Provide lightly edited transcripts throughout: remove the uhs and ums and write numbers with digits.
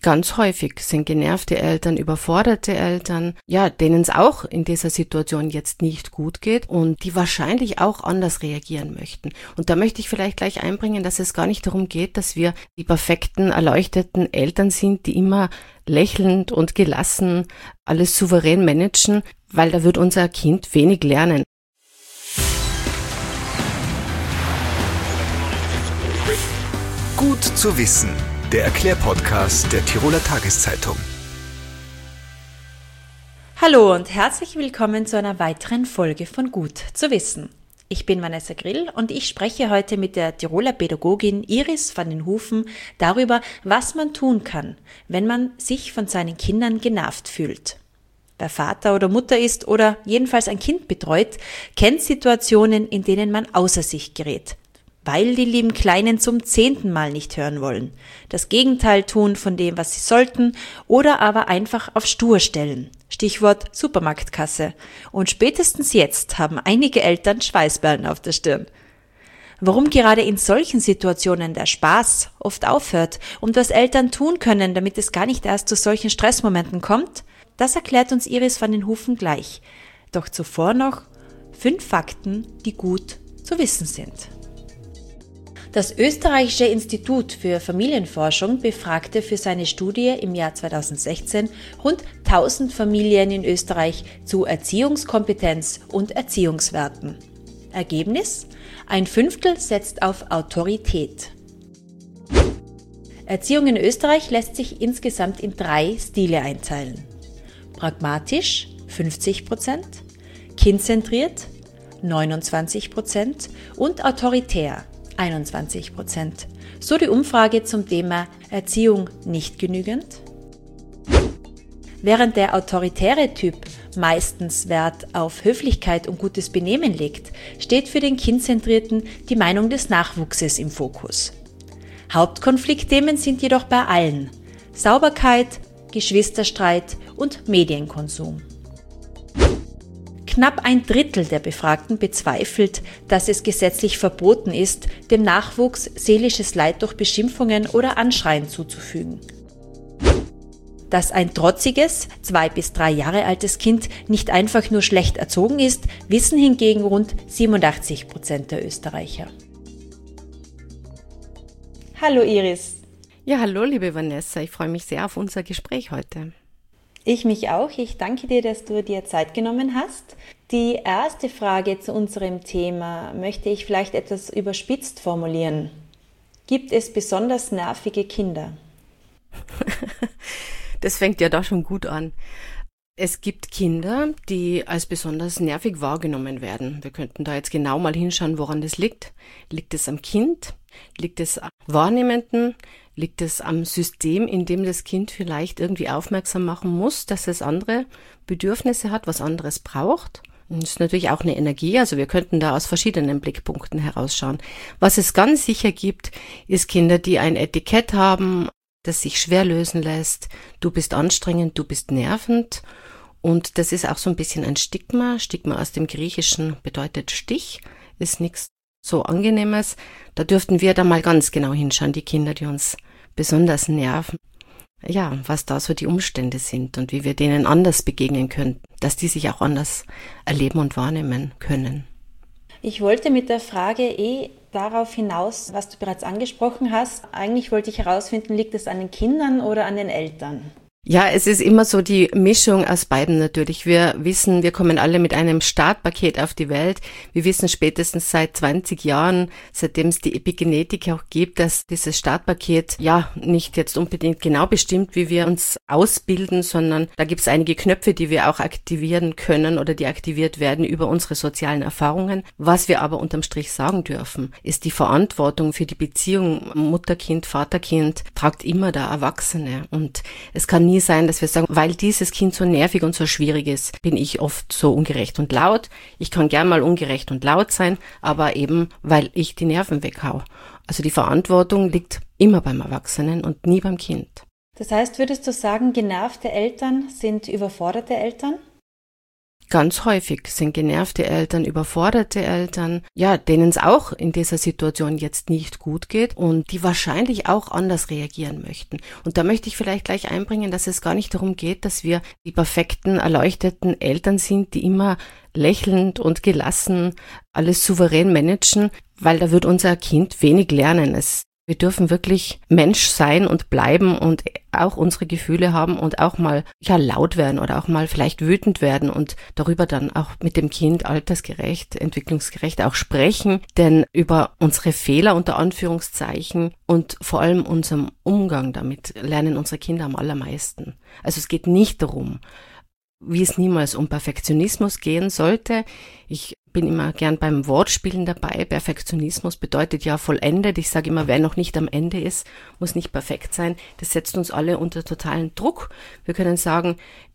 Ganz häufig sind genervte Eltern, überforderte Eltern, ja, denen es auch in dieser Situation jetzt nicht gut geht und die wahrscheinlich auch anders reagieren möchten. Und da möchte ich vielleicht gleich einbringen, dass es gar nicht darum geht, dass wir die perfekten, erleuchteten Eltern sind, die immer lächelnd und gelassen alles souverän managen, weil da wird unser Kind wenig lernen. Gut zu wissen. Der Erklärpodcast der Tiroler Tageszeitung. Hallo und herzlich willkommen zu einer weiteren Folge von Gut zu wissen. Ich bin Vanessa Grill und ich spreche heute mit der Tiroler Pädagogin Iris van den Hoeven darüber, was man tun kann, wenn man sich von seinen Kindern genervt fühlt. Wer Vater oder Mutter ist oder jedenfalls ein Kind betreut, kennt Situationen, in denen man außer sich gerät, weil die lieben Kleinen zum 10. Mal nicht hören wollen, das Gegenteil tun von dem, was sie sollten, oder aber einfach auf stur stellen. Stichwort Supermarktkasse. Und spätestens jetzt haben einige Eltern Schweißperlen auf der Stirn. Warum gerade in solchen Situationen der Spaß oft aufhört und was Eltern tun können, damit es gar nicht erst zu solchen Stressmomenten kommt, das erklärt uns Iris van den Hoeven gleich. Doch zuvor noch 5 Fakten, die gut zu wissen sind. Das Österreichische Institut für Familienforschung befragte für seine Studie im Jahr 2016 rund 1000 Familien in Österreich zu Erziehungskompetenz und Erziehungswerten. Ergebnis? 1/5 setzt auf Autorität. Erziehung in Österreich lässt sich insgesamt in 3 Stile einteilen. Pragmatisch 50%, kindzentriert 29% und autoritär 21%. So die Umfrage zum Thema Erziehung nicht genügend? Während der autoritäre Typ meistens Wert auf Höflichkeit und gutes Benehmen legt, steht für den Kindzentrierten die Meinung des Nachwuchses im Fokus. Hauptkonfliktthemen sind jedoch bei allen: Sauberkeit, Geschwisterstreit und Medienkonsum. Knapp 1/3 der Befragten bezweifelt, dass es gesetzlich verboten ist, dem Nachwuchs seelisches Leid durch Beschimpfungen oder Anschreien zuzufügen. Dass ein trotziges, 2 bis 3 Jahre altes Kind nicht einfach nur schlecht erzogen ist, wissen hingegen rund 87% der Österreicher. Hallo Iris. Ja, hallo liebe Vanessa, ich freue mich sehr auf unser Gespräch heute. Ich mich auch. Ich danke dir, dass du dir Zeit genommen hast. Die erste Frage zu unserem Thema möchte ich vielleicht etwas überspitzt formulieren. Gibt es besonders nervige Kinder? Das fängt ja da schon gut an. Es gibt Kinder, die als besonders nervig wahrgenommen werden. Wir könnten da jetzt genau mal hinschauen, woran das liegt. Liegt es am Kind? Liegt es am Wahrnehmenden? Liegt es am System, in dem das Kind vielleicht irgendwie aufmerksam machen muss, dass es andere Bedürfnisse hat, was anderes braucht? Und das ist natürlich auch eine Energie, also wir könnten da aus verschiedenen Blickpunkten herausschauen. Was es ganz sicher gibt, ist Kinder, die ein Etikett haben, das sich schwer lösen lässt. Du bist anstrengend, du bist nervend. Und das ist auch so ein bisschen ein Stigma. Stigma aus dem Griechischen bedeutet Stich, ist nichts so Angenehmes. Da dürften wir da mal ganz genau hinschauen, die Kinder, die uns besonders nerven. Ja, was da so die Umstände sind und wie wir denen anders begegnen können, dass die sich auch anders erleben und wahrnehmen können. Ich wollte mit der Frage darauf hinaus, was du bereits angesprochen hast. Eigentlich wollte ich herausfinden, liegt es an den Kindern oder an den Eltern? Ja, es ist immer so die Mischung aus beiden natürlich. Wir wissen, wir kommen alle mit einem Startpaket auf die Welt. Wir wissen spätestens seit 20 Jahren, seitdem es die Epigenetik auch gibt, dass dieses Startpaket ja nicht jetzt unbedingt genau bestimmt, wie wir uns ausbilden, sondern da gibt es einige Knöpfe, die wir auch aktivieren können oder die aktiviert werden über unsere sozialen Erfahrungen. Was wir aber unterm Strich sagen dürfen, ist die Verantwortung für die Beziehung Mutter-Kind, Vater-Kind tragt immer der Erwachsene. Und es kann nie sein, dass wir sagen, weil dieses Kind so nervig und so schwierig ist, bin ich oft so ungerecht und laut. Ich kann gern mal ungerecht und laut sein, aber eben, weil ich die Nerven weghau. Also die Verantwortung liegt immer beim Erwachsenen und nie beim Kind. Das heißt, würdest du sagen, genervte Eltern sind überforderte Eltern? Ganz häufig sind genervte Eltern, überforderte Eltern, ja, denen es auch in dieser Situation jetzt nicht gut geht und die wahrscheinlich auch anders reagieren möchten. Und da möchte ich vielleicht gleich einbringen, dass es gar nicht darum geht, dass wir die perfekten, erleuchteten Eltern sind, die immer lächelnd und gelassen alles souverän managen, weil da wird unser Kind wenig lernen. Wir dürfen wirklich Mensch sein und bleiben und auch unsere Gefühle haben und auch mal laut werden oder auch mal vielleicht wütend werden und darüber dann auch mit dem Kind altersgerecht, entwicklungsgerecht auch sprechen. Denn über unsere Fehler unter Anführungszeichen und vor allem unserem Umgang damit lernen unsere Kinder am allermeisten. Also es geht nicht darum, wie es niemals um Perfektionismus gehen sollte. Ich bin immer gern beim Wortspielen dabei. Perfektionismus bedeutet ja vollendet. Ich sage immer, wer noch nicht am Ende ist, muss nicht perfekt sein. Das setzt uns alle unter totalen Druck. Wir können sagen,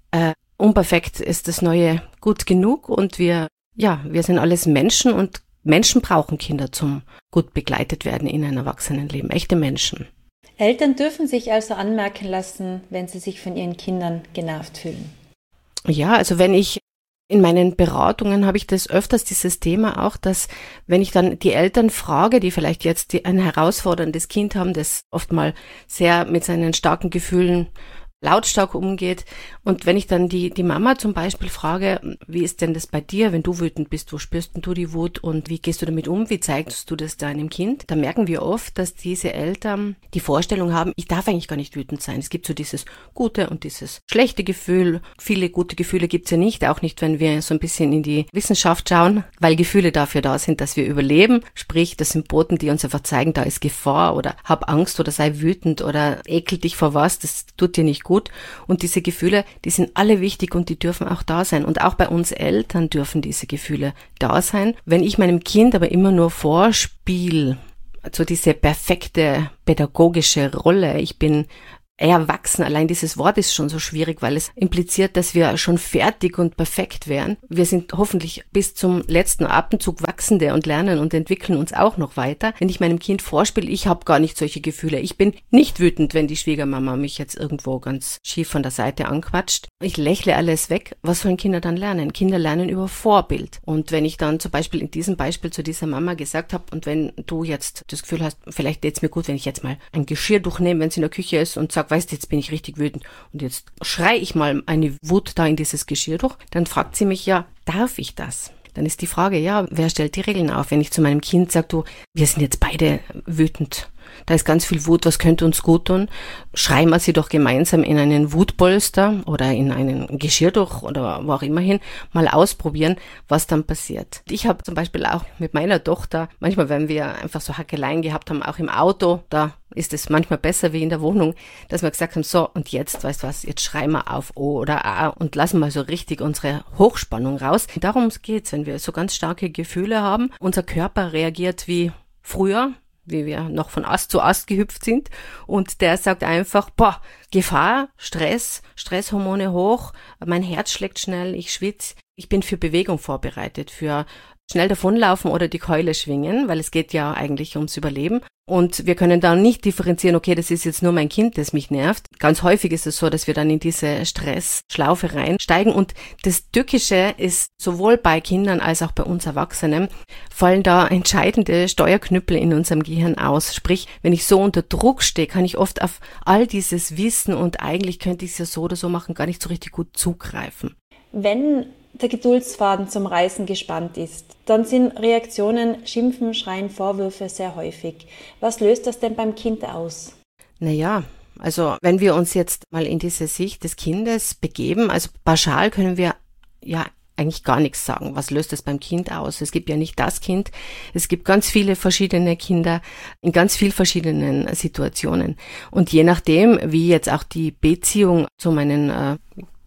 unperfekt ist das Neue gut genug und wir sind alles Menschen und Menschen brauchen Kinder zum gut begleitet werden in ein Erwachsenenleben. Echte Menschen. Eltern dürfen sich also anmerken lassen, wenn sie sich von ihren Kindern genervt fühlen. Ja, also wenn ich in meinen Beratungen habe ich das öfters, dieses Thema auch, dass wenn ich dann die Eltern frage, die vielleicht jetzt ein herausforderndes Kind haben, das oft mal sehr mit seinen starken Gefühlen lautstark umgeht. Und wenn ich dann die Mama zum Beispiel frage, wie ist denn das bei dir, wenn du wütend bist, wo spürst denn du die Wut und wie gehst du damit um, wie zeigst du das deinem Kind? Da merken wir oft, dass diese Eltern die Vorstellung haben, ich darf eigentlich gar nicht wütend sein. Es gibt so dieses gute und dieses schlechte Gefühl. Viele gute Gefühle gibt's ja nicht, auch nicht, wenn wir so ein bisschen in die Wissenschaft schauen, weil Gefühle dafür da sind, dass wir überleben. Sprich, das sind Boten, die uns einfach zeigen, da ist Gefahr oder hab Angst oder sei wütend oder ekel dich vor was, das tut dir nicht gut. Und diese Gefühle, die sind alle wichtig und die dürfen auch da sein. Und auch bei uns Eltern dürfen diese Gefühle da sein. Wenn ich meinem Kind aber immer nur vorspiele, also diese perfekte pädagogische Rolle, ich bin erwachsen, allein dieses Wort ist schon so schwierig, weil es impliziert, dass wir schon fertig und perfekt wären. Wir sind hoffentlich bis zum letzten Atemzug Wachsende und lernen und entwickeln uns auch noch weiter. Wenn ich meinem Kind vorspiele, ich habe gar nicht solche Gefühle. Ich bin nicht wütend, wenn die Schwiegermama mich jetzt irgendwo ganz schief von der Seite anquatscht. Ich lächle alles weg. Was sollen Kinder dann lernen? Kinder lernen über Vorbild. Und wenn ich dann zum Beispiel in diesem Beispiel zu dieser Mama gesagt habe, und wenn du jetzt das Gefühl hast, vielleicht geht's mir gut, wenn ich jetzt mal ein Geschirrtuch nehme, wenn es in der Küche ist und sage, weißt du, jetzt bin ich richtig wütend und jetzt schrei ich mal eine Wut da in dieses Geschirrtuch, dann fragt sie mich, ja, darf ich das? Dann ist die Frage, ja, wer stellt die Regeln auf? Wenn ich zu meinem Kind sage, du, wir sind jetzt beide wütend, da ist ganz viel Wut, was könnte uns gut tun? Schreien wir sie doch gemeinsam in einen Wutpolster oder in einen Geschirrtuch oder wo auch immer hin, mal ausprobieren, was dann passiert. Ich habe zum Beispiel auch mit meiner Tochter, manchmal wenn wir einfach so Hackeleien gehabt haben, auch im Auto, da ist es manchmal besser wie in der Wohnung, dass wir gesagt haben, so und jetzt, weißt du was, jetzt schreien wir auf O oder A und lassen mal so richtig unsere Hochspannung raus. Darum geht's, wenn wir so ganz starke Gefühle haben. Unser Körper reagiert wie früher, wie wir noch von Ast zu Ast gehüpft sind und der sagt einfach, Gefahr, Stresshormone hoch, mein Herz schlägt schnell, ich schwitze, ich bin für Bewegung vorbereitet, für schnell davonlaufen oder die Keule schwingen, weil es geht ja eigentlich ums Überleben. Und wir können dann nicht differenzieren, okay, das ist jetzt nur mein Kind, das mich nervt. Ganz häufig ist es so, dass wir dann in diese Stressschlaufe reinsteigen. Und das Tückische ist, sowohl bei Kindern als auch bei uns Erwachsenen, fallen da entscheidende Steuerknüppel in unserem Gehirn aus. Sprich, wenn ich so unter Druck stehe, kann ich oft auf all dieses Wissen und eigentlich könnte ich es ja so oder so machen, gar nicht so richtig gut zugreifen. Wenn der Geduldsfaden zum Reißen gespannt ist, dann sind Reaktionen, Schimpfen, Schreien, Vorwürfe sehr häufig. Was löst das denn beim Kind aus? Naja, also wenn wir uns jetzt mal in diese Sicht des Kindes begeben, also pauschal können wir ja eigentlich gar nichts sagen. Was löst das beim Kind aus? Es gibt ja nicht das Kind. Es gibt ganz viele verschiedene Kinder in ganz vielen verschiedenen Situationen. Und je nachdem, wie jetzt auch die Beziehung zu meinen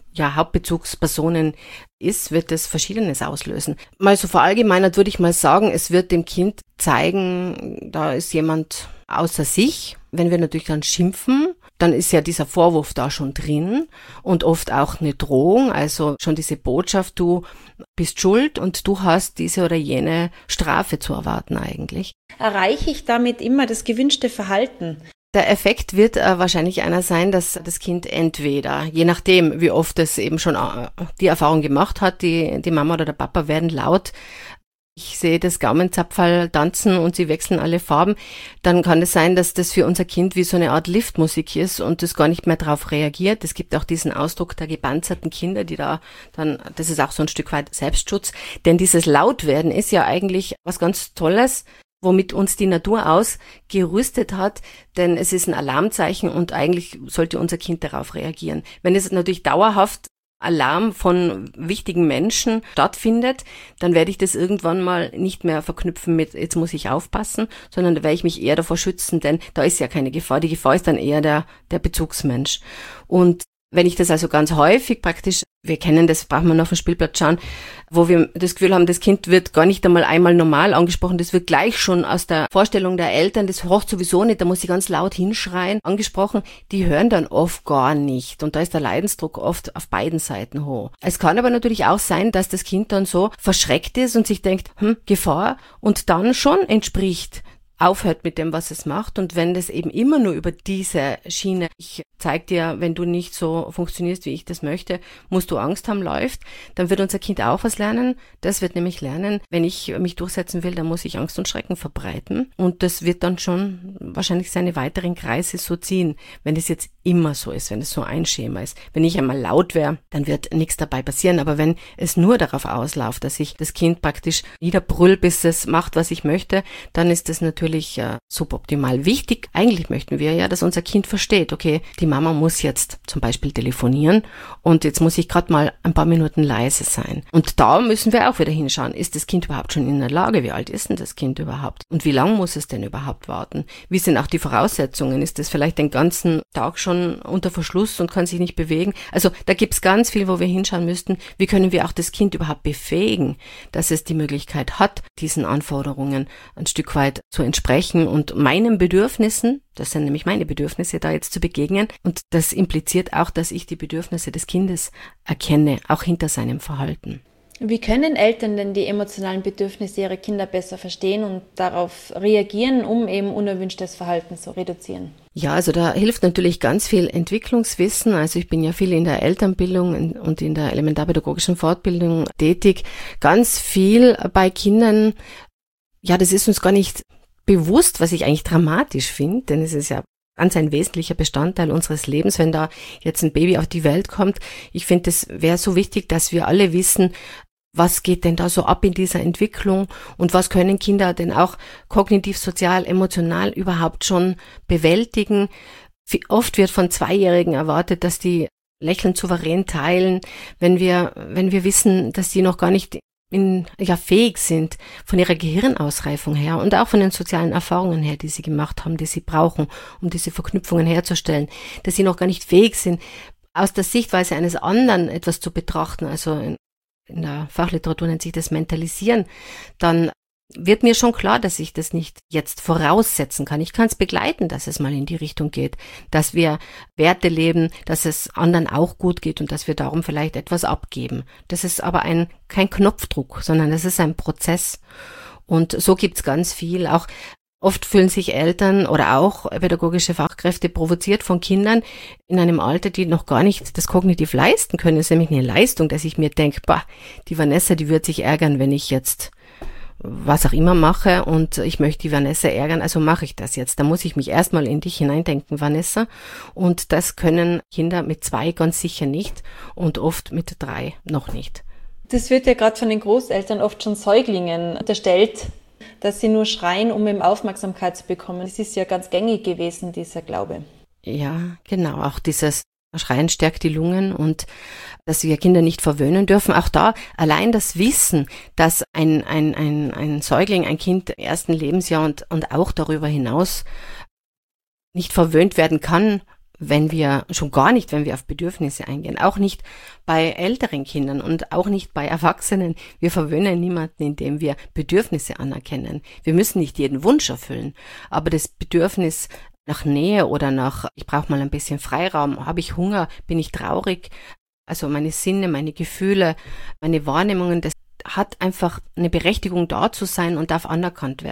Hauptbezugspersonen ist, wird es Verschiedenes auslösen. Mal so verallgemeinert würde ich mal sagen, es wird dem Kind zeigen, da ist jemand außer sich. Wenn wir natürlich dann schimpfen, dann ist ja dieser Vorwurf da schon drin und oft auch eine Drohung, also schon diese Botschaft, du bist schuld und du hast diese oder jene Strafe zu erwarten eigentlich. Erreiche ich damit immer das gewünschte Verhalten? Der Effekt wird wahrscheinlich einer sein, dass das Kind entweder, je nachdem, wie oft es eben schon die Erfahrung gemacht hat, die Mama oder der Papa werden laut, ich sehe das Gaumenzapferl tanzen und sie wechseln alle Farben, dann kann es sein, dass das für unser Kind wie so eine Art Liftmusik ist und das gar nicht mehr darauf reagiert. Es gibt auch diesen Ausdruck der gepanzerten Kinder, die da dann, das ist auch so ein Stück weit Selbstschutz, denn dieses Lautwerden ist ja eigentlich was ganz Tolles, womit uns die Natur ausgerüstet hat, denn es ist ein Alarmzeichen und eigentlich sollte unser Kind darauf reagieren. Wenn es natürlich dauerhaft Alarm von wichtigen Menschen stattfindet, dann werde ich das irgendwann mal nicht mehr verknüpfen mit, jetzt muss ich aufpassen, sondern da werde ich mich eher davor schützen, denn da ist ja keine Gefahr. Die Gefahr ist dann eher der Bezugsmensch. Und wenn ich das also ganz häufig praktisch, wir kennen das, brauchen wir noch auf dem Spielplatz schauen, wo wir das Gefühl haben, das Kind wird gar nicht einmal normal angesprochen, das wird gleich schon aus der Vorstellung der Eltern, das hört sowieso nicht, da muss sie ganz laut hinschreien, angesprochen, die hören dann oft gar nicht und da ist der Leidensdruck oft auf beiden Seiten hoch. Es kann aber natürlich auch sein, dass das Kind dann so verschreckt ist und sich denkt, Gefahr und dann schon entspricht, aufhört mit dem, was es macht und wenn das eben immer nur über diese Schiene, ich zeig dir, wenn du nicht so funktionierst, wie ich das möchte, musst du Angst haben, läuft, dann wird unser Kind auch was lernen. Das wird nämlich lernen, wenn ich mich durchsetzen will, dann muss ich Angst und Schrecken verbreiten und das wird dann schon wahrscheinlich seine weiteren Kreise so ziehen, wenn es jetzt immer so ist, wenn es so ein Schema ist. Wenn ich einmal laut wäre, dann wird nichts dabei passieren, aber wenn es nur darauf ausläuft, dass ich das Kind praktisch niederbrüll, bis es macht, was ich möchte, dann ist das natürlich suboptimal. Wichtig, eigentlich möchten wir ja, dass unser Kind versteht, okay, die Mama muss jetzt zum Beispiel telefonieren und jetzt muss ich gerade mal ein paar Minuten leise sein. Und da müssen wir auch wieder hinschauen, ist das Kind überhaupt schon in der Lage? Wie alt ist denn das Kind überhaupt? Und wie lange muss es denn überhaupt warten? Wie sind auch die Voraussetzungen? Ist das vielleicht den ganzen Tag schon unter Verschluss und kann sich nicht bewegen? Also da gibt's ganz viel, wo wir hinschauen müssten. Wie können wir auch das Kind überhaupt befähigen, dass es die Möglichkeit hat, diesen Anforderungen ein Stück weit zu entsprechen und meinen Bedürfnissen, das sind nämlich meine Bedürfnisse, da jetzt zu begegnen. Und das impliziert auch, dass ich die Bedürfnisse des Kindes erkenne, auch hinter seinem Verhalten. Wie können Eltern denn die emotionalen Bedürfnisse ihrer Kinder besser verstehen und darauf reagieren, um eben unerwünschtes Verhalten zu reduzieren? Ja, also da hilft natürlich ganz viel Entwicklungswissen. Also ich bin ja viel in der Elternbildung und in der elementarpädagogischen Fortbildung tätig. Ganz viel bei Kindern, ja, das ist uns gar nicht bewusst, was ich eigentlich dramatisch finde, denn es ist ja ganz ein wesentlicher Bestandteil unseres Lebens, wenn da jetzt ein Baby auf die Welt kommt. Ich finde, es wäre so wichtig, dass wir alle wissen, was geht denn da so ab in dieser Entwicklung und was können Kinder denn auch kognitiv, sozial, emotional überhaupt schon bewältigen. Oft wird von Zweijährigen erwartet, dass die lächelnd souverän teilen, wenn wir wissen, dass die noch gar nicht fähig sind von ihrer Gehirnausreifung her und auch von den sozialen Erfahrungen her, die sie gemacht haben, die sie brauchen, um diese Verknüpfungen herzustellen, dass sie noch gar nicht fähig sind, aus der Sichtweise eines anderen etwas zu betrachten, also in der Fachliteratur nennt sich das Mentalisieren, dann wird mir schon klar, dass ich das nicht jetzt voraussetzen kann. Ich kann es begleiten, dass es mal in die Richtung geht, dass wir Werte leben, dass es anderen auch gut geht und dass wir darum vielleicht etwas abgeben. Das ist aber kein Knopfdruck, sondern das ist ein Prozess. Und so gibt's ganz viel. Auch oft fühlen sich Eltern oder auch pädagogische Fachkräfte provoziert von Kindern in einem Alter, die noch gar nicht das kognitiv leisten können. Das ist nämlich eine Leistung, dass ich mir denke, die Vanessa, die wird sich ärgern, wenn ich jetzt was auch immer mache und ich möchte die Vanessa ärgern, also mache ich das jetzt. Da muss ich mich erstmal in dich hineindenken, Vanessa. Und das können Kinder mit 2 ganz sicher nicht und oft mit 3 noch nicht. Das wird ja gerade von den Großeltern oft schon Säuglingen unterstellt, dass sie nur schreien, um eben Aufmerksamkeit zu bekommen. Das ist ja ganz gängig gewesen, dieser Glaube. Ja, genau. Auch dieses Schreien stärkt die Lungen und dass wir Kinder nicht verwöhnen dürfen. Auch da allein das Wissen, dass ein Säugling, ein Kind im ersten Lebensjahr und auch darüber hinaus nicht verwöhnt werden kann, wenn wir auf Bedürfnisse eingehen. Auch nicht bei älteren Kindern und auch nicht bei Erwachsenen. Wir verwöhnen niemanden, indem wir Bedürfnisse anerkennen. Wir müssen nicht jeden Wunsch erfüllen, aber das Bedürfnis nach Nähe oder ich brauche mal ein bisschen Freiraum, habe ich Hunger, bin ich traurig, also meine Sinne, meine Gefühle, meine Wahrnehmungen, das hat einfach eine Berechtigung da zu sein und darf anerkannt werden.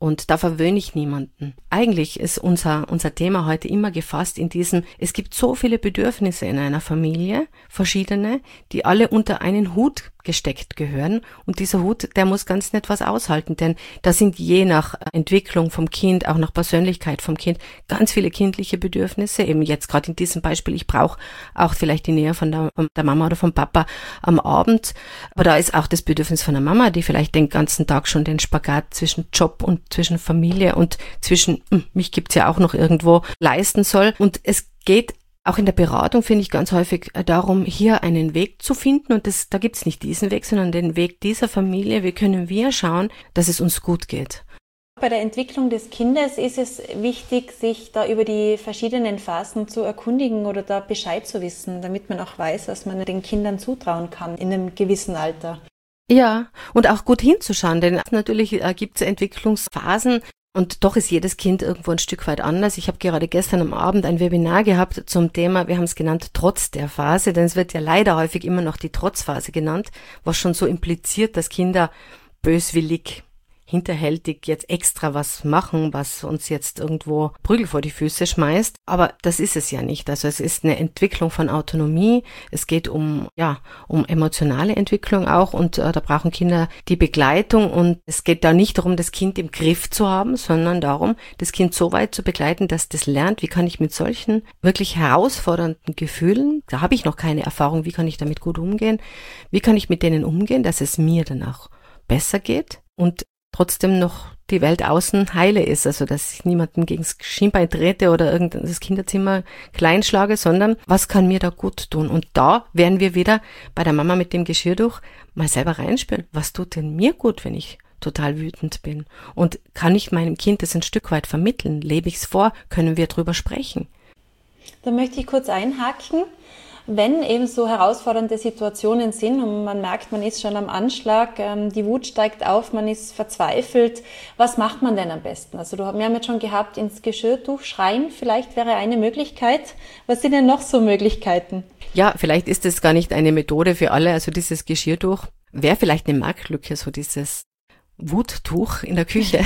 Und da verwöhne ich niemanden. Eigentlich ist unser Thema heute immer gefasst in diesem, es gibt so viele Bedürfnisse in einer Familie, verschiedene, die alle unter einen Hut gesteckt gehören. Und dieser Hut, der muss ganz nett was aushalten, denn da sind je nach Entwicklung vom Kind, auch nach Persönlichkeit vom Kind, ganz viele kindliche Bedürfnisse. Eben jetzt gerade in diesem Beispiel, ich brauche auch vielleicht die Nähe von der Mama oder vom Papa am Abend. Aber da ist auch das Bedürfnis von der Mama, die vielleicht den ganzen Tag schon den Spagat zwischen Job und zwischen Familie und zwischen, mich gibt's ja auch noch irgendwo, leisten soll. Und es geht auch in der Beratung, finde ich, ganz häufig darum, hier einen Weg zu finden. Und da gibt's nicht diesen Weg, sondern den Weg dieser Familie. Wie können wir schauen, dass es uns gut geht? Bei der Entwicklung des Kindes ist es wichtig, sich da über die verschiedenen Phasen zu erkundigen oder da Bescheid zu wissen, damit man auch weiß, was man den Kindern zutrauen kann in einem gewissen Alter. Ja, und auch gut hinzuschauen, denn natürlich gibt's Entwicklungsphasen. Und doch ist jedes Kind irgendwo ein Stück weit anders. Ich habe gerade gestern am Abend ein Webinar gehabt zum Thema, wir haben es genannt, Trotz der Phase, denn es wird ja leider häufig immer noch die Trotzphase genannt, was schon so impliziert, dass Kinder böswillig, hinterhältig jetzt extra was machen, was uns jetzt irgendwo Prügel vor die Füße schmeißt. Aber das ist es ja nicht. Also es ist eine Entwicklung von Autonomie. Es geht um emotionale Entwicklung auch und da brauchen Kinder die Begleitung und es geht da nicht darum, das Kind im Griff zu haben, sondern darum, das Kind so weit zu begleiten, dass das lernt, wie kann ich mit solchen wirklich herausfordernden Gefühlen, da habe ich noch keine Erfahrung, wie kann ich damit gut umgehen, wie kann ich mit denen umgehen, dass es mir dann auch besser geht und trotzdem noch die Welt außen heile ist, also dass ich niemanden gegen das Schienbein trete oder irgendein das Kinderzimmer klein schlage, sondern was kann mir da gut tun? Und da werden wir wieder bei der Mama mit dem Geschirrtuch mal selber reinspüren, was tut denn mir gut, wenn ich total wütend bin? Und kann ich meinem Kind das ein Stück weit vermitteln? Lebe ich es vor? Können wir drüber sprechen? Da möchte ich kurz einhaken. Wenn eben so herausfordernde Situationen sind und man merkt, man ist schon am Anschlag, die Wut steigt auf, man ist verzweifelt, was macht man denn am besten? Also wir haben jetzt schon gehabt, ins Geschirrtuch schreien, vielleicht wäre eine Möglichkeit. Was sind denn noch so Möglichkeiten? Ja, vielleicht ist es gar nicht eine Methode für alle, also dieses Geschirrtuch wäre vielleicht eine Marktlücke, so dieses Wuttuch in der Küche.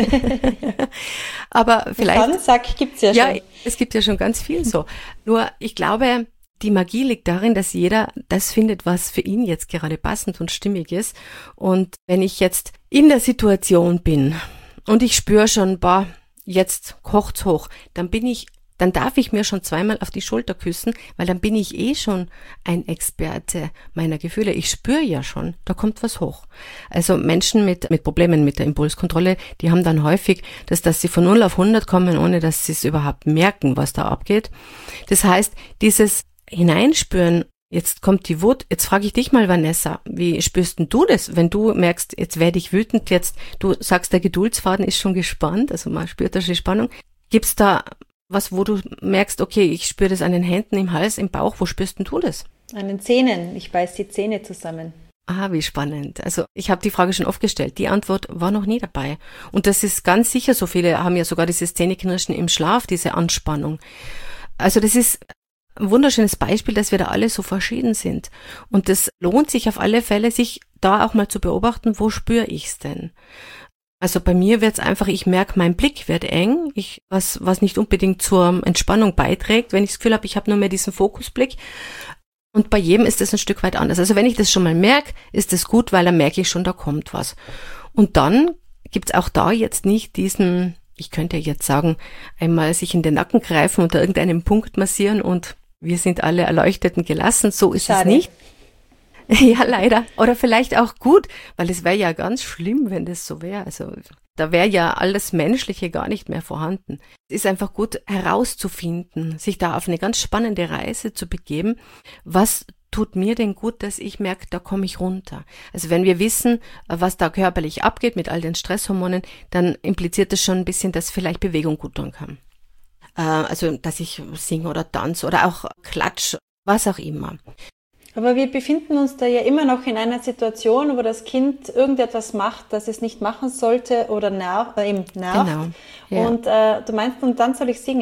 Aber vielleicht... Pfannensack gibt's ja schon. Ja, es gibt ja schon ganz viel so. Nur ich glaube, die Magie liegt darin, dass jeder das findet, was für ihn jetzt gerade passend und stimmig ist. Und wenn ich jetzt in der Situation bin und ich spüre schon, jetzt kocht's hoch, dann darf ich mir schon zweimal auf die Schulter küssen, weil dann bin ich schon ein Experte meiner Gefühle. Ich spüre ja schon, da kommt was hoch. Also Menschen mit Problemen mit der Impulskontrolle, die haben dann häufig, dass sie von 0 auf 100 kommen, ohne dass sie es überhaupt merken, was da abgeht. Das heißt, dieses Hineinspüren, jetzt kommt die Wut, jetzt frage ich dich mal, Vanessa, wie spürst denn du das, wenn du merkst, jetzt werde ich wütend, du sagst, der Geduldsfaden ist schon gespannt, also man spürt da schon die Spannung. Gibt's da was, wo du merkst, okay, ich spüre das an den Händen, im Hals, im Bauch, wo spürst denn du das? An den Zähnen, ich beiß die Zähne zusammen. Ah, wie spannend. Also ich habe die Frage schon oft gestellt, die Antwort war noch nie dabei. Und das ist ganz sicher, so viele haben ja sogar dieses Zähneknirschen im Schlaf, diese Anspannung. Also das ist ein wunderschönes Beispiel, dass wir da alle so verschieden sind. Und das lohnt sich auf alle Fälle, sich da auch mal zu beobachten, wo spüre ich's denn? Also bei mir wird's einfach, ich merke, mein Blick wird eng, was nicht unbedingt zur Entspannung beiträgt, wenn ich das Gefühl habe, ich habe nur mehr diesen Fokusblick. Und bei jedem ist das ein Stück weit anders. Also wenn ich das schon mal merke, ist das gut, weil dann merke ich schon, da kommt was. Und dann gibt's auch da jetzt nicht diesen, ich könnte jetzt sagen, einmal sich in den Nacken greifen, unter irgendeinem Punkt massieren und wir sind alle erleuchtet und gelassen. So ist es nicht. Ja, leider. Oder vielleicht auch gut, weil es wäre ja ganz schlimm, wenn das so wäre. Also da wäre ja alles Menschliche gar nicht mehr vorhanden. Es ist einfach gut herauszufinden, sich da auf eine ganz spannende Reise zu begeben. Was tut mir denn gut, dass ich merke, da komme ich runter? Also wenn wir wissen, was da körperlich abgeht mit all den Stresshormonen, dann impliziert das schon ein bisschen, dass vielleicht Bewegung gut tun kann. Also dass ich singe oder tanze oder auch klatsch, was auch immer. Aber wir befinden uns da ja immer noch in einer Situation, wo das Kind irgendetwas macht, das es nicht machen sollte oder nervt. Genau. Ja. Und du meinst, und dann soll ich singen?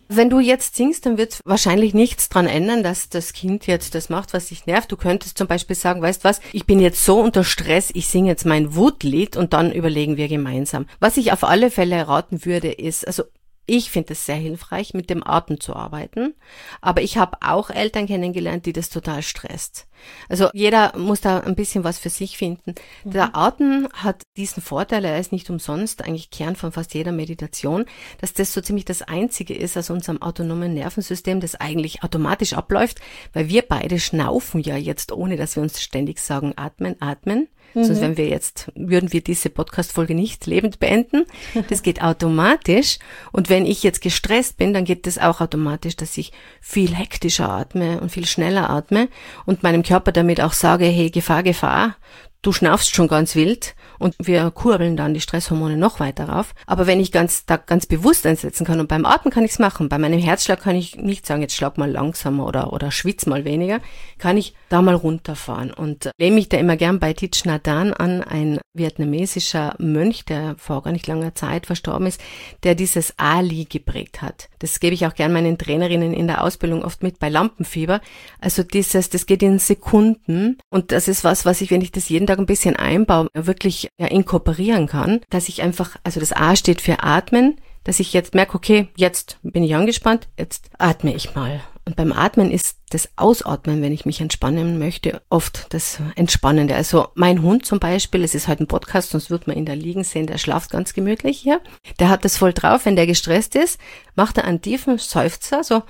Wenn du jetzt singst, dann wird wahrscheinlich nichts dran ändern, dass das Kind jetzt das macht, was dich nervt. Du könntest zum Beispiel sagen, weißt was, ich bin jetzt so unter Stress, ich singe jetzt mein Wutlied und dann überlegen wir gemeinsam. Was ich auf alle Fälle raten würde, ist, also ich finde es sehr hilfreich, mit dem Atem zu arbeiten, aber ich habe auch Eltern kennengelernt, die das total stresst. Also jeder muss da ein bisschen was für sich finden. Der Atem hat diesen Vorteil, er ist nicht umsonst eigentlich Kern von fast jeder Meditation, dass das so ziemlich das Einzige ist aus unserem autonomen Nervensystem, das eigentlich automatisch abläuft, weil wir beide schnaufen ja jetzt, ohne dass wir uns ständig sagen, atmen, atmen. Sonst würden wir diese Podcast-Folge nicht lebend beenden. Das geht automatisch. Und wenn ich jetzt gestresst bin, dann geht das auch automatisch, dass ich viel hektischer atme und viel schneller atme und meinem Körper damit auch sage, hey, Gefahr, Gefahr, du schnaufst schon ganz wild und wir kurbeln dann die Stresshormone noch weiter rauf. Aber wenn ich ganz bewusst einsetzen kann und beim Atmen kann ich es machen, bei meinem Herzschlag kann ich nicht sagen, jetzt schlag mal langsamer oder schwitz mal weniger, kann ich da mal runterfahren und lehne mich da immer gern bei Thich Nhat Hanh an, ein vietnamesischer Mönch, der vor gar nicht langer Zeit verstorben ist, der dieses Ali geprägt hat. Das gebe ich auch gern meinen Trainerinnen in der Ausbildung oft mit bei Lampenfieber. Also das geht in Sekunden und das ist was ich, wenn ich das jeden Tag ein bisschen einbaue, wirklich inkorporieren kann, dass ich einfach, also das A steht für Atmen, dass ich jetzt merke, okay, jetzt bin ich angespannt, jetzt atme ich mal. Und beim Atmen ist das Ausatmen, wenn ich mich entspannen möchte, oft das Entspannende. Also mein Hund zum Beispiel, es ist heute ein Podcast, sonst wird man ihn da liegen sehen, der schlaft ganz gemütlich hier. Der hat das voll drauf, wenn der gestresst ist, macht er einen tiefen Seufzer, so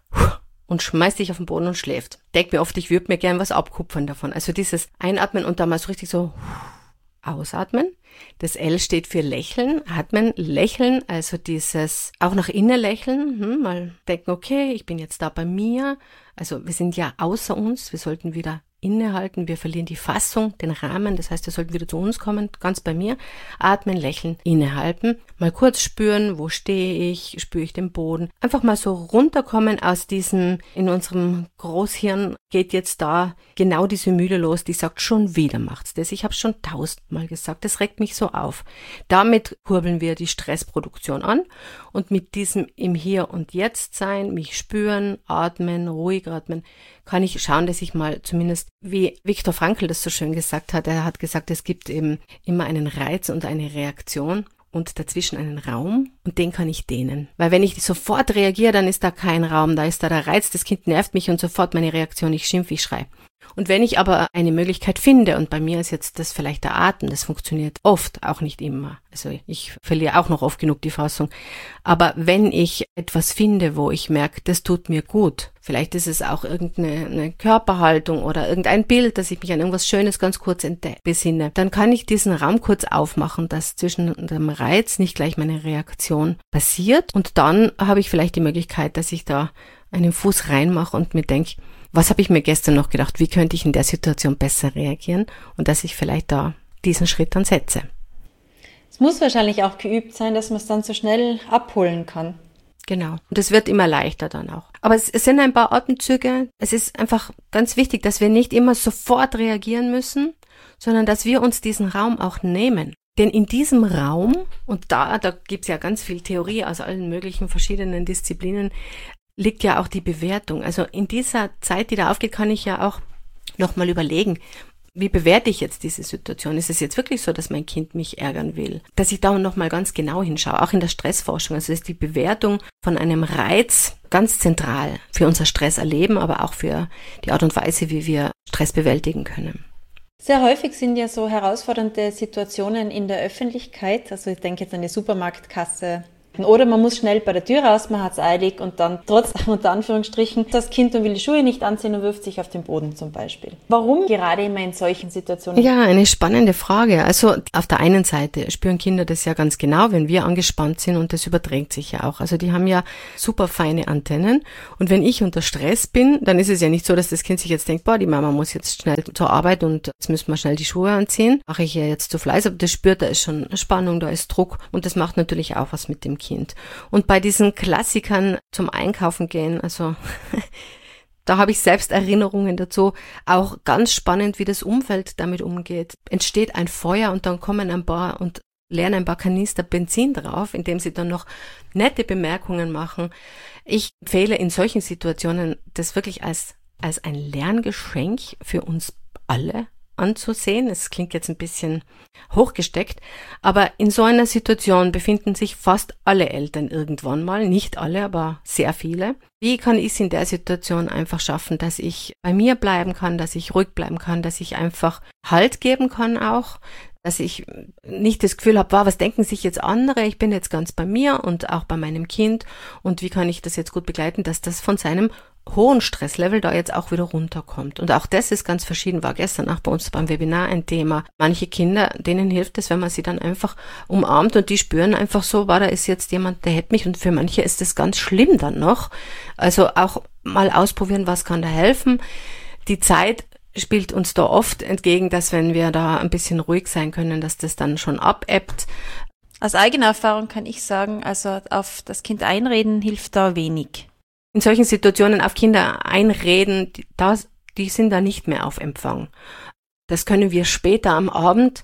und schmeißt sich auf den Boden und schläft. Denk mir oft, ich würde mir gern was abkupfern davon. Also dieses Einatmen und dann mal so richtig so ausatmen. Das L steht für Lächeln, atmen, lächeln, also dieses auch nach innen lächeln, mal denken, okay, ich bin jetzt da bei mir. Also wir sind ja außer uns, wir sollten wieder innehalten, wir verlieren die Fassung, den Rahmen, das heißt, wir sollten wieder zu uns kommen, ganz bei mir, atmen, lächeln, innehalten, mal kurz spüren, wo stehe ich, spüre ich den Boden, einfach mal so runterkommen aus diesem, in unserem Großhirn geht jetzt da genau diese Mühle los, die sagt, schon wieder macht's das, ich habe schon 1000-mal gesagt, das regt mich so auf. Damit kurbeln wir die Stressproduktion an und mit diesem im Hier und Jetzt sein, mich spüren, atmen, ruhig atmen, kann ich schauen, dass ich mal zumindest, wie Viktor Frankl das so schön gesagt hat, er hat gesagt, es gibt eben immer einen Reiz und eine Reaktion und dazwischen einen Raum und den kann ich dehnen. Weil wenn ich sofort reagiere, dann ist da kein Raum, da ist da der Reiz, das Kind nervt mich und sofort meine Reaktion, ich schimpfe, ich schreie. Und wenn ich aber eine Möglichkeit finde, und bei mir ist jetzt das vielleicht der Atem, das funktioniert oft, auch nicht immer. Also ich verliere auch noch oft genug die Fassung. Aber wenn ich etwas finde, wo ich merke, das tut mir gut, vielleicht ist es auch irgendeine Körperhaltung oder irgendein Bild, dass ich mich an irgendwas Schönes ganz kurz besinne, dann kann ich diesen Raum kurz aufmachen, dass zwischen dem Reiz nicht gleich meine Reaktion passiert. Und dann habe ich vielleicht die Möglichkeit, dass ich da einen Fuß reinmache und mir denke, was habe ich mir gestern noch gedacht, wie könnte ich in der Situation besser reagieren und dass ich vielleicht da diesen Schritt dann setze. Es muss wahrscheinlich auch geübt sein, dass man es dann so schnell abholen kann. Genau. Und es wird immer leichter dann auch. Aber es sind ein paar Atemzüge. Es ist einfach ganz wichtig, dass wir nicht immer sofort reagieren müssen, sondern dass wir uns diesen Raum auch nehmen. Denn in diesem Raum, und da gibt's ja ganz viel Theorie aus allen möglichen verschiedenen Disziplinen, liegt ja auch die Bewertung. Also in dieser Zeit, die da aufgeht, kann ich ja auch nochmal überlegen, wie bewerte ich jetzt diese Situation? Ist es jetzt wirklich so, dass mein Kind mich ärgern will? Dass ich da nochmal ganz genau hinschaue, auch in der Stressforschung. Also ist die Bewertung von einem Reiz ganz zentral für unser Stresserleben, aber auch für die Art und Weise, wie wir Stress bewältigen können. Sehr häufig sind ja so herausfordernde Situationen in der Öffentlichkeit. Also ich denke jetzt an die Supermarktkasse. Oder man muss schnell bei der Tür raus, man hat es eilig und dann trotz, unter Anführungsstrichen, das Kind will die Schuhe nicht anziehen und wirft sich auf den Boden zum Beispiel. Warum gerade immer in solchen Situationen? Ja, eine spannende Frage. Also auf der einen Seite spüren Kinder das ja ganz genau, wenn wir angespannt sind und das überträgt sich ja auch. Also die haben ja super feine Antennen und wenn ich unter Stress bin, dann ist es ja nicht so, dass das Kind sich jetzt denkt, boah, die Mama muss jetzt schnell zur Arbeit und jetzt müssen wir schnell die Schuhe anziehen. Mache ich ja jetzt zu Fleiß, aber das spürt, da ist schon Spannung, da ist Druck und das macht natürlich auch was mit dem Kind. Und bei diesen Klassikern zum Einkaufen gehen, also da habe ich selbst Erinnerungen dazu, auch ganz spannend, wie das Umfeld damit umgeht. Entsteht ein Feuer und dann kommen ein paar und leeren ein paar Kanister Benzin drauf, indem sie dann noch nette Bemerkungen machen. Ich empfehle in solchen Situationen das wirklich als ein Lerngeschenk für uns alle anzusehen. Es klingt jetzt ein bisschen hochgesteckt, aber in so einer Situation befinden sich fast alle Eltern irgendwann mal, nicht alle, aber sehr viele. Wie kann ich es in der Situation einfach schaffen, dass ich bei mir bleiben kann, dass ich ruhig bleiben kann, dass ich einfach Halt geben kann auch, dass ich nicht das Gefühl habe, wow, was denken sich jetzt andere? Ich bin jetzt ganz bei mir und auch bei meinem Kind und wie kann ich das jetzt gut begleiten, dass das von seinem hohen Stresslevel da jetzt auch wieder runterkommt. Und auch das ist ganz verschieden, war gestern auch bei uns beim Webinar ein Thema. Manche Kinder, denen hilft es, wenn man sie dann einfach umarmt und die spüren einfach so, da ist jetzt jemand, der hält mich, und für manche ist das ganz schlimm dann noch. Also auch mal ausprobieren, was kann da helfen. Die Zeit spielt uns da oft entgegen, dass wenn wir da ein bisschen ruhig sein können, dass das dann schon abebbt. Aus eigener Erfahrung kann ich sagen, also auf das Kind einreden hilft da wenig. In solchen Situationen auf Kinder einreden, die sind da nicht mehr auf Empfang. Das können wir später am Abend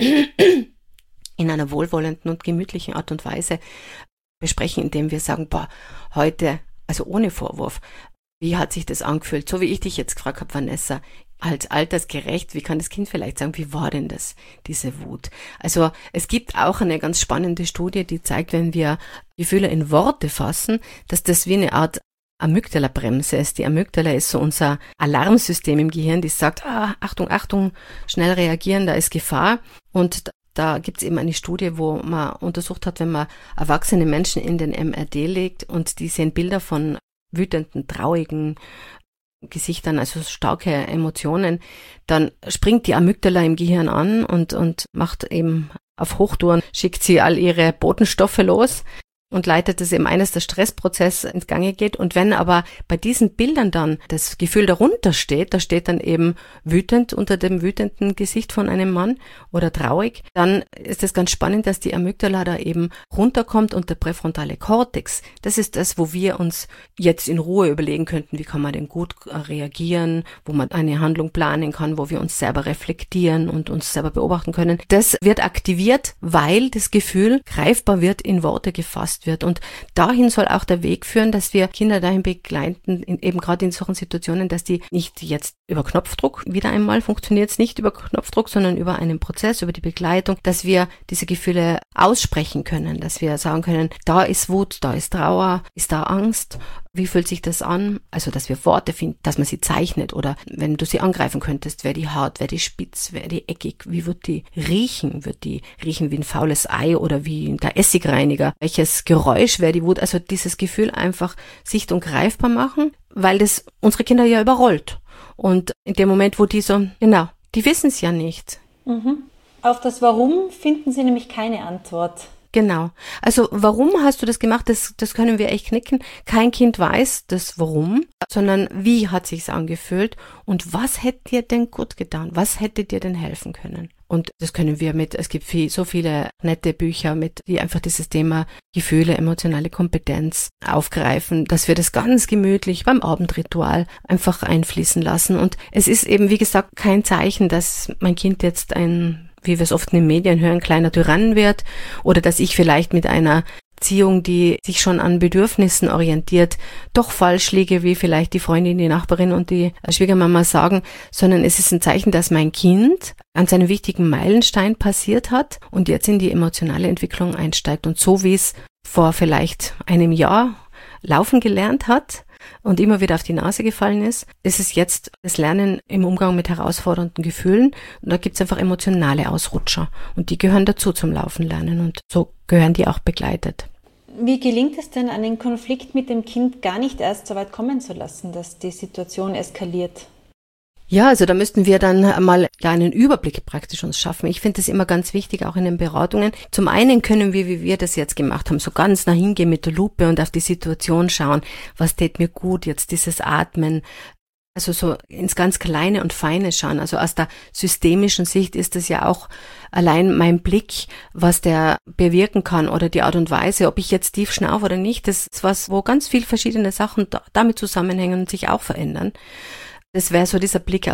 in einer wohlwollenden und gemütlichen Art und Weise besprechen, indem wir sagen, heute, also ohne Vorwurf, wie hat sich das angefühlt? So wie ich dich jetzt gefragt habe, Vanessa, als altersgerecht, wie kann das Kind vielleicht sagen, wie war denn das, diese Wut? Also es gibt auch eine ganz spannende Studie, die zeigt, wenn wir Gefühle in Worte fassen, dass das wie eine Art Amygdala-Bremse ist. Die Amygdala ist so unser Alarmsystem im Gehirn, die sagt, Achtung, Achtung, schnell reagieren, da ist Gefahr. Und da gibt es eben eine Studie, wo man untersucht hat, wenn man erwachsene Menschen in den MRT legt und die sehen Bilder von wütenden, traurigen Gesichtern, also starke Emotionen, dann springt die Amygdala im Gehirn an und macht eben auf Hochtouren, schickt sie all ihre Botenstoffe los und leitet es eben eines der Stressprozesse ins Gange geht. Und wenn aber bei diesen Bildern dann das Gefühl darunter steht, da steht dann eben wütend unter dem wütenden Gesicht von einem Mann oder traurig, dann ist es ganz spannend, dass die Amygdala da eben runterkommt und der präfrontale Kortex, das ist das, wo wir uns jetzt in Ruhe überlegen könnten, wie kann man denn gut reagieren, wo man eine Handlung planen kann, wo wir uns selber reflektieren und uns selber beobachten können. Das wird aktiviert, weil das Gefühl greifbar wird, in Worte gefasst wird. Und dahin soll auch der Weg führen, dass wir Kinder dahin begleiten, eben gerade in solchen Situationen, dass die nicht jetzt über Knopfdruck, wieder einmal funktioniert es nicht über Knopfdruck, sondern über einen Prozess, über die Begleitung, dass wir diese Gefühle aussprechen können, dass wir sagen können, da ist Wut, da ist Trauer, ist da Angst, wie fühlt sich das an? Also, dass wir Worte finden, dass man sie zeichnet oder wenn du sie angreifen könntest, wäre die hart, wäre die spitz, wäre die eckig, wie wird die riechen? Wird die riechen wie ein faules Ei oder wie der Essigreiniger? Welches Geräusch wäre die Wut? Also dieses Gefühl einfach sicht- und greifbar machen, weil das unsere Kinder ja überrollt. Und in dem Moment, wo die so, die wissen es ja nicht. Mhm. Auf das Warum finden sie nämlich keine Antwort. Genau. Also warum hast du das gemacht? Das können wir echt knicken. Kein Kind weiß das Warum, sondern wie hat sich's angefühlt und was hätte dir denn gut getan? Was hätte dir denn helfen können? Und das können wir es gibt so viele nette Bücher die einfach dieses Thema Gefühle, emotionale Kompetenz aufgreifen, dass wir das ganz gemütlich beim Abendritual einfach einfließen lassen. Und es ist eben, wie gesagt, kein Zeichen, dass mein Kind jetzt wie wir es oft in den Medien hören, kleiner Tyrann wird oder dass ich vielleicht mit einer Erziehung, die sich schon an Bedürfnissen orientiert, doch falsch liege, wie vielleicht die Freundin, die Nachbarin und die Schwiegermama sagen, sondern es ist ein Zeichen, dass mein Kind an seinem wichtigen Meilenstein passiert hat und jetzt in die emotionale Entwicklung einsteigt. Und so wie es vor vielleicht einem Jahr laufen gelernt hat und immer wieder auf die Nase gefallen ist es jetzt das Lernen im Umgang mit herausfordernden Gefühlen. Und da gibt es einfach emotionale Ausrutscher. Und die gehören dazu zum Laufen lernen. Und so gehören die auch begleitet. Wie gelingt es denn, einen Konflikt mit dem Kind gar nicht erst so weit kommen zu lassen, dass die Situation eskaliert? Ja, also da müssten wir dann mal einen Überblick praktisch uns schaffen. Ich finde das immer ganz wichtig, auch in den Beratungen. Zum einen können wir, wie wir das jetzt gemacht haben, so ganz nah hingehen mit der Lupe und auf die Situation schauen. Was tät mir gut? Jetzt dieses Atmen. Also so ins ganz Kleine und Feine schauen. Also aus der systemischen Sicht ist das ja auch allein mein Blick, was der bewirken kann oder die Art und Weise, ob ich jetzt tief schnaufe oder nicht. Das ist was, wo ganz viel verschiedene Sachen damit zusammenhängen und sich auch verändern. Das wäre so dieser Blick aufs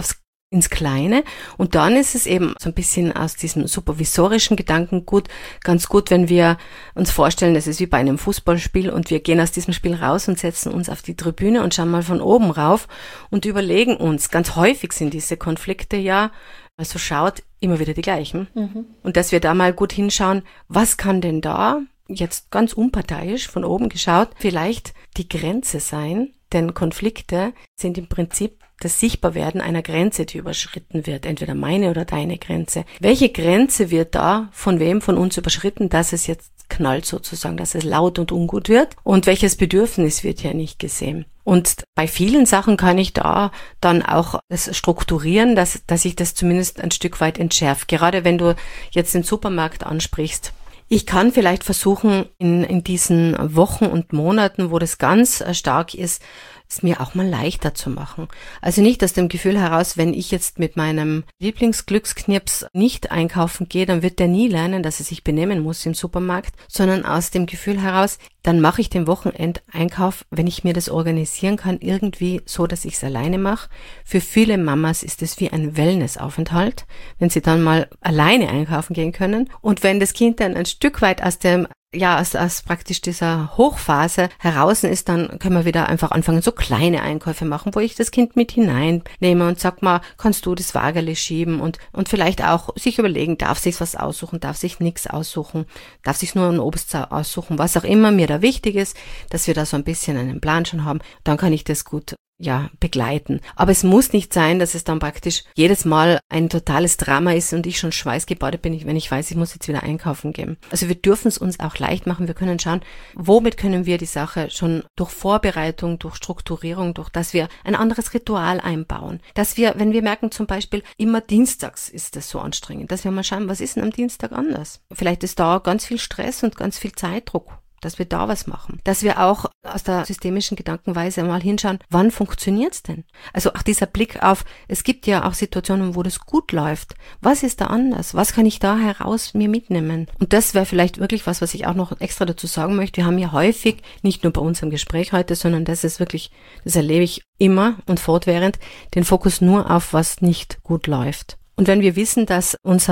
ins Kleine. Und dann ist es eben so ein bisschen aus diesem supervisorischen Gedanken ganz gut, wenn wir uns vorstellen, das ist wie bei einem Fußballspiel und wir gehen aus diesem Spiel raus und setzen uns auf die Tribüne und schauen mal von oben rauf und überlegen uns, ganz häufig sind diese Konflikte ja, also schaut, immer wieder die gleichen. Und dass wir da mal gut hinschauen, was kann denn da, jetzt ganz unparteiisch von oben geschaut, vielleicht die Grenze sein, denn Konflikte sind im Prinzip das Sichtbarwerden einer Grenze, die überschritten wird, entweder meine oder deine Grenze. Welche Grenze wird da von wem von uns überschritten, dass es jetzt knallt sozusagen, dass es laut und ungut wird? Und welches Bedürfnis wird hier nicht gesehen? Und bei vielen Sachen kann ich da dann auch das strukturieren, dass ich das zumindest ein Stück weit entschärfe. Gerade wenn du jetzt den Supermarkt ansprichst. Ich kann vielleicht versuchen, in diesen Wochen und Monaten, wo das ganz stark ist, es mir auch mal leichter zu machen. Also nicht aus dem Gefühl heraus, wenn ich jetzt mit meinem Lieblingsglücksknips nicht einkaufen gehe, dann wird der nie lernen, dass er sich benehmen muss im Supermarkt, sondern aus dem Gefühl heraus, dann mache ich den Wochenendeinkauf, wenn ich mir das organisieren kann, irgendwie so, dass ich es alleine mache. Für viele Mamas ist es wie ein Wellnessaufenthalt, wenn sie dann mal alleine einkaufen gehen können. Und wenn das Kind dann ein Stück weit aus praktisch dieser Hochphase heraus ist, dann können wir wieder einfach anfangen, so kleine Einkäufe machen, wo ich das Kind mit hineinnehme und sag mal, kannst du das Wagerle schieben und vielleicht auch sich überlegen, darf sich was aussuchen, darf sich nichts aussuchen, darf sich nur ein Obst aussuchen, was auch immer mir da wichtig ist, dass wir da so ein bisschen einen Plan schon haben, dann kann ich das gut begleiten. Aber es muss nicht sein, dass es dann praktisch jedes Mal ein totales Drama ist und ich schon schweißgebadet bin, wenn ich weiß, ich muss jetzt wieder einkaufen gehen. Also wir dürfen es uns auch leicht machen. Wir können schauen, womit können wir die Sache schon durch Vorbereitung, durch Strukturierung, durch dass wir ein anderes Ritual einbauen. Dass wir, wenn wir merken zum Beispiel, immer dienstags ist das so anstrengend, dass wir mal schauen, was ist denn am Dienstag anders? Vielleicht ist da ganz viel Stress und ganz viel Zeitdruck, dass wir da was machen. Dass wir auch aus der systemischen Gedankenweise mal hinschauen, wann funktioniert's denn? Also auch dieser Blick auf, es gibt ja auch Situationen, wo das gut läuft. Was ist da anders? Was kann ich da heraus mir mitnehmen? Und das wäre vielleicht wirklich was ich auch noch extra dazu sagen möchte. Wir haben ja häufig, nicht nur bei unserem Gespräch heute, sondern das erlebe ich immer und fortwährend, den Fokus nur auf, was nicht gut läuft. Und wenn wir wissen, dass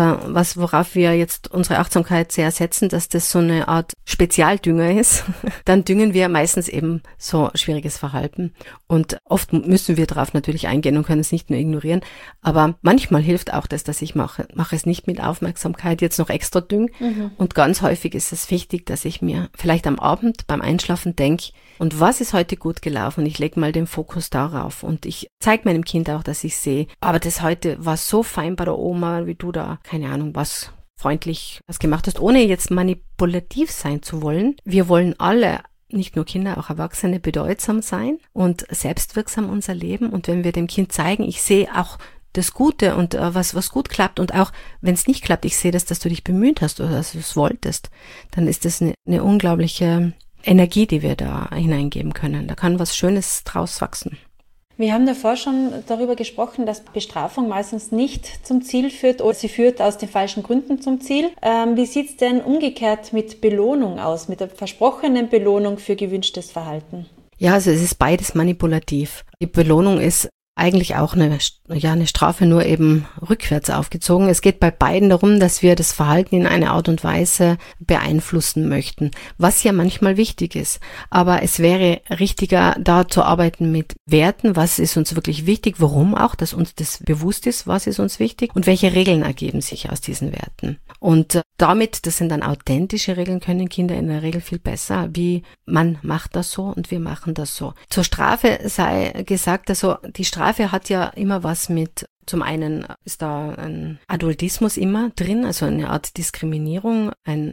worauf wir jetzt unsere Achtsamkeit sehr setzen, dass das so eine Art Spezialdünger ist, dann düngen wir meistens eben so schwieriges Verhalten. Und oft müssen wir darauf natürlich eingehen und können es nicht nur ignorieren. Aber manchmal hilft auch das, dass ich mache es nicht mit Aufmerksamkeit jetzt noch extra düngen. Und ganz häufig ist es wichtig, dass ich mir vielleicht am Abend beim Einschlafen denke, und was ist heute gut gelaufen? Ich lege mal den Fokus darauf und ich zeige meinem Kind auch, dass ich sehe, aber das heute war so fein bei der Oma, wie du da, keine Ahnung, was freundlich was gemacht hast, ohne jetzt manipulativ sein zu wollen. Wir wollen alle, nicht nur Kinder, auch Erwachsene, bedeutsam sein und selbstwirksam unser Leben. Und wenn wir dem Kind zeigen, ich sehe auch das Gute und was gut klappt und auch wenn es nicht klappt, ich sehe das, dass du dich bemüht hast oder dass du es wolltest, dann ist das eine unglaubliche Energie, die wir da hineingeben können. Da kann was Schönes draus wachsen. Wir haben davor schon darüber gesprochen, dass Bestrafung meistens nicht zum Ziel führt oder sie führt aus den falschen Gründen zum Ziel. Wie sieht's denn umgekehrt mit Belohnung aus, mit der versprochenen Belohnung für gewünschtes Verhalten? Ja, also es ist beides manipulativ. Die Belohnung ist eigentlich auch eine Strafe, nur eben rückwärts aufgezogen. Es geht bei beiden darum, dass wir das Verhalten in eine Art und Weise beeinflussen möchten, was ja manchmal wichtig ist. Aber es wäre richtiger, da zu arbeiten mit Werten. Was ist uns wirklich wichtig? Warum auch? Dass uns das bewusst ist, was ist uns wichtig? Und welche Regeln ergeben sich aus diesen Werten? Und damit, das sind dann authentische Regeln, können Kinder in der Regel viel besser, wie man macht das so und wir machen das so. Zur Strafe sei gesagt, also die Strafe hat ja immer was mit, zum einen ist da ein Adultismus immer drin, also eine Art Diskriminierung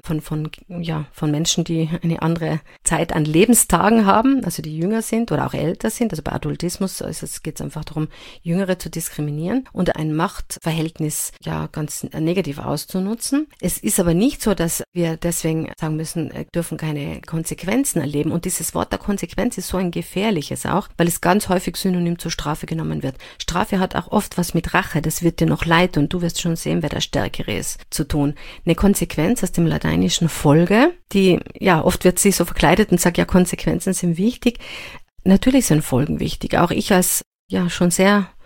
von Menschen, die eine andere Zeit an Lebenstagen haben, also die jünger sind oder auch älter sind. Also bei Adultismus geht es einfach darum, Jüngere zu diskriminieren und ein Machtverhältnis ganz negativ auszunutzen. Es ist aber nicht so, dass wir deswegen sagen müssen, dürfen keine Konsequenzen erleben. Und dieses Wort der Konsequenz ist so ein gefährliches auch, weil es ganz häufig synonym zur Strafe genommen wird. Strafe hat auch oft was mit Rache, das wird dir noch leid und du wirst schon sehen, wer der Stärkere ist, zu tun. Eine Konsequenz aus dem lateinischen Folge, die, oft wird sie so verkleidet und sagt, Konsequenzen sind wichtig. Natürlich sind Folgen wichtig. Auch ich als schon sehr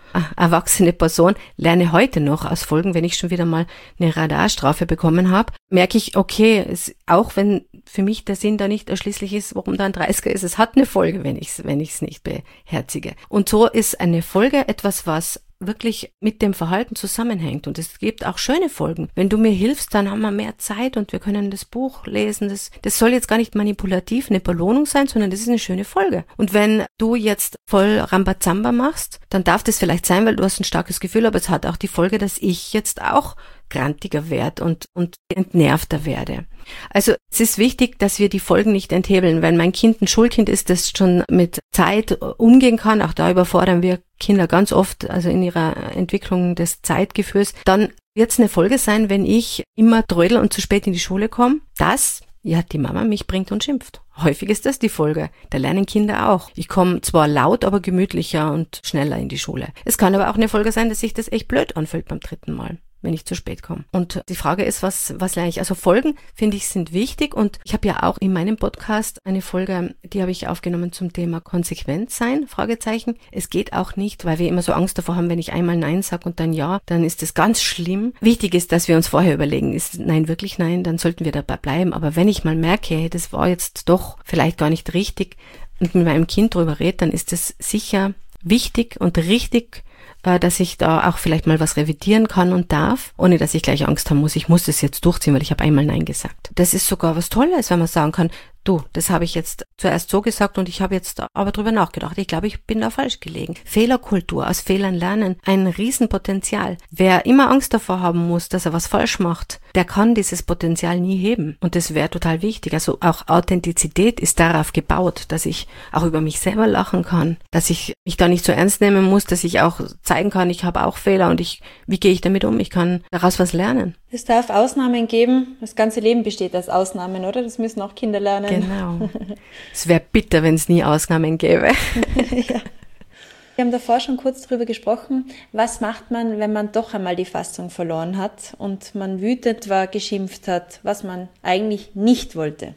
erwachsene Person lerne heute noch aus Folgen, wenn ich schon wieder mal eine Radarstrafe bekommen habe, merke ich, okay, auch wenn für mich der Sinn da nicht erschließlich ist, warum da ein 30er ist, es hat eine Folge, wenn ich es nicht beherzige. Und so ist eine Folge etwas, was wirklich mit dem Verhalten zusammenhängt. Und es gibt auch schöne Folgen. Wenn du mir hilfst, dann haben wir mehr Zeit und wir können das Buch lesen. Das soll jetzt gar nicht manipulativ eine Belohnung sein, sondern das ist eine schöne Folge. Und wenn du jetzt voll Rambazamba machst, dann darf das vielleicht sein, weil du hast ein starkes Gefühl, aber es hat auch die Folge, dass ich jetzt auch grantiger werde und entnervter werde. Also es ist wichtig, dass wir die Folgen nicht enthebeln. Wenn mein Kind ein Schulkind ist, das schon mit Zeit umgehen kann, auch da überfordern wir Kinder ganz oft, also in ihrer Entwicklung des Zeitgefühls, dann wird es eine Folge sein, wenn ich immer trödel und zu spät in die Schule komme, dass die Mama mich bringt und schimpft. Häufig ist das die Folge. Da lernen Kinder auch. Ich komme zwar laut, aber gemütlicher und schneller in die Schule. Es kann aber auch eine Folge sein, dass sich das echt blöd anfühlt beim 3. Mal, wenn ich zu spät komme. Und die Frage ist, was lerne ich? Also Folgen, finde ich, sind wichtig. Und ich habe ja auch in meinem Podcast eine Folge, die habe ich aufgenommen zum Thema konsequent sein, Fragezeichen. Es geht auch nicht, weil wir immer so Angst davor haben, wenn ich einmal Nein sage und dann Ja, dann ist das ganz schlimm. Wichtig ist, dass wir uns vorher überlegen, ist Nein wirklich Nein, dann sollten wir dabei bleiben. Aber wenn ich mal merke, hey, das war jetzt doch vielleicht gar nicht richtig und mit meinem Kind drüber rede, dann ist es sicher wichtig und richtig, dass ich da auch vielleicht mal was revidieren kann und darf, ohne dass ich gleich Angst haben muss, ich muss das jetzt durchziehen, weil ich habe einmal Nein gesagt. Das ist sogar was Tolles, wenn man sagen kann, du, das habe ich jetzt zuerst so gesagt und ich habe jetzt aber drüber nachgedacht. Ich glaube, ich bin da falsch gelegen. Fehlerkultur, aus Fehlern lernen, ein Riesenpotenzial. Wer immer Angst davor haben muss, dass er was falsch macht, der kann dieses Potenzial nie heben. Und das wäre total wichtig. Also auch Authentizität ist darauf gebaut, dass ich auch über mich selber lachen kann, dass ich mich da nicht so ernst nehmen muss, dass ich auch zeigen kann, ich habe auch Fehler und wie gehe ich damit um? Ich kann daraus was lernen. Es darf Ausnahmen geben. Das ganze Leben besteht aus Ausnahmen, oder? Das müssen auch Kinder lernen. Genau. Es wäre bitter, wenn es nie Ausnahmen gäbe. Ja. Wir haben davor schon kurz darüber gesprochen, was macht man, wenn man doch einmal die Fassung verloren hat und man wütend war, geschimpft hat, was man eigentlich nicht wollte.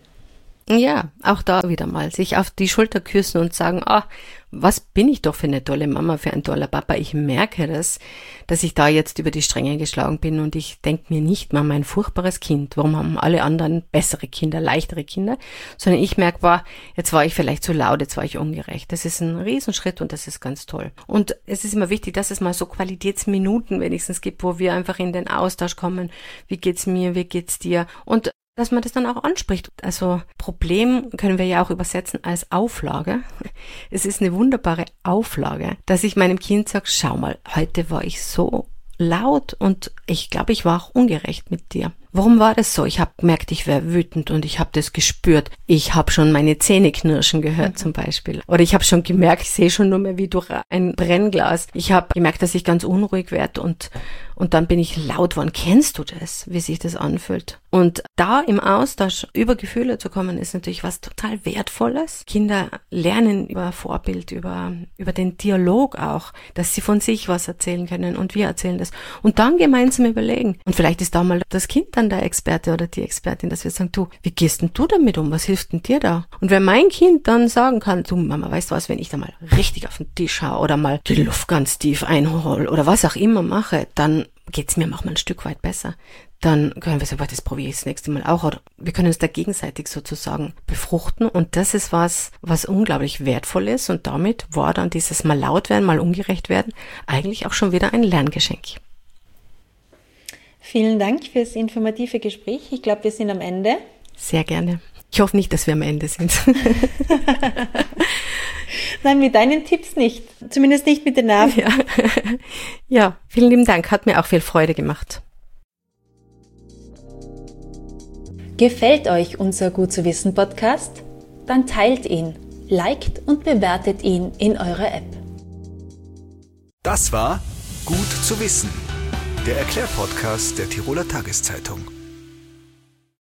Ja, auch da wieder mal sich auf die Schulter küssen und sagen, was bin ich doch für eine tolle Mama, für ein toller Papa. Ich merke das, dass ich da jetzt über die Stränge geschlagen bin und ich denke mir nicht mal mein furchtbares Kind. Warum haben alle anderen bessere Kinder, leichtere Kinder? Sondern ich merke, jetzt war ich vielleicht zu laut, jetzt war ich ungerecht. Das ist ein Riesenschritt und das ist ganz toll. Und es ist immer wichtig, dass es mal so Qualitätsminuten wenigstens gibt, wo wir einfach in den Austausch kommen. Wie geht's mir, wie geht's dir? Und dass man das dann auch anspricht. Also Problem können wir ja auch übersetzen als Auflage. Es ist eine wunderbare Auflage, dass ich meinem Kind sage, schau mal, heute war ich so laut und ich glaube, ich war auch ungerecht mit dir. Warum war das so? Ich habe gemerkt, ich wäre wütend und ich habe das gespürt. Ich habe schon meine Zähne knirschen gehört zum Beispiel. Oder ich habe schon gemerkt, ich sehe schon nur mehr wie durch ein Brennglas. Ich habe gemerkt, dass ich ganz unruhig werde und dann bin ich laut geworden. Kennst du das, wie sich das anfühlt? Und da im Austausch über Gefühle zu kommen, ist natürlich was total Wertvolles. Kinder lernen über Vorbild, über den Dialog auch, dass sie von sich was erzählen können und wir erzählen das. Und dann gemeinsam überlegen. Und vielleicht ist da mal das Kind dann der Experte oder die Expertin, dass wir sagen, du, wie gehst denn du damit um? Was hilft denn dir da? Und wenn mein Kind dann sagen kann, du Mama, weißt du was, wenn ich da mal richtig auf den Tisch hau oder mal die Luft ganz tief einhole oder was auch immer mache, dann geht's mir manchmal ein Stück weit besser. Dann können wir sagen, das probiere ich das nächste Mal auch. Oder wir können uns da gegenseitig sozusagen befruchten. Und das ist was unglaublich wertvoll ist. Und damit war dann dieses mal laut werden, mal ungerecht werden, eigentlich auch schon wieder ein Lerngeschenk. Vielen Dank fürs informative Gespräch. Ich glaube, wir sind am Ende. Sehr gerne. Ich hoffe nicht, dass wir am Ende sind. Nein, mit deinen Tipps nicht. Zumindest nicht mit den Nerven. Ja, vielen lieben Dank. Hat mir auch viel Freude gemacht. Gefällt euch unser Gut zu wissen Podcast? Dann teilt ihn, liked und bewertet ihn in eurer App. Das war Gut zu wissen, der Erklärpodcast der Tiroler Tageszeitung.